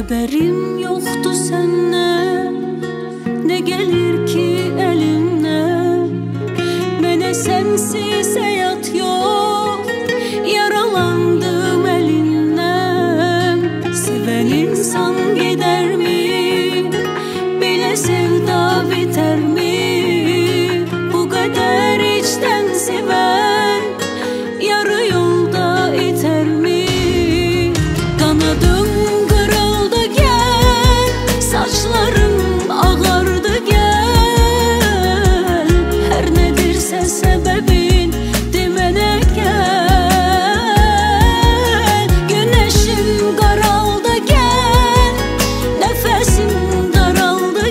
Xəbərim yoxdur səndən, nə gəlir ki əlindən. Mənə sənsiz həyat yox, yaralandım əlindən. Sevən insan gedərmi, belə sevda bitərmi? Bu qədər içdən sevən yarı yolda itərmi? Qanadım qırıldı gəl, saçlarım ağardı gəl. Hər nədirsə səbəbin demənə gəl. Günəşim qaraldı gəl, nəfəsim daraldı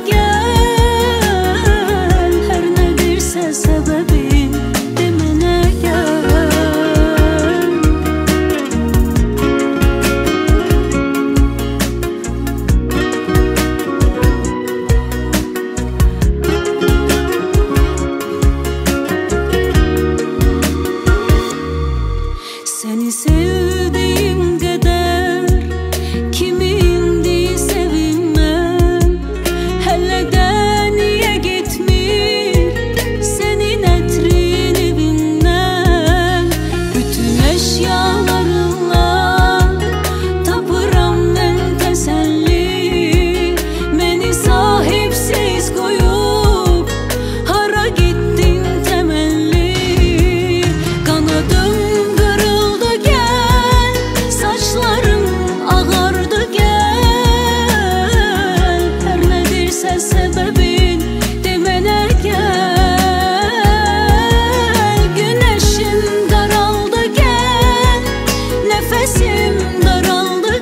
gəl. Hər nədirsə səbəbin demənə gəl. Səni sevdiyim qədər kimi indi sevinməm. Hələ də niyə getmir sənin ətrin evindən? Bütün əşyalarınla tapıram mən təsəlli. Məni sahibsiz qoyub hara getdin təməlli? Qanadım qırıldı gəl, saçlarım ağardı gəl. Hər nədirsə səbəbin demənə gəl. Günəşim qaraldı gəl, nəfəsim daraldı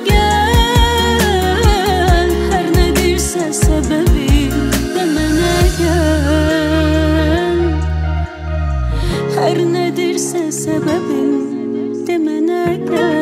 gəl. Hər nədirsə səbəbin demənə gəl. Hər nədirsə səbəbin demənə gəl.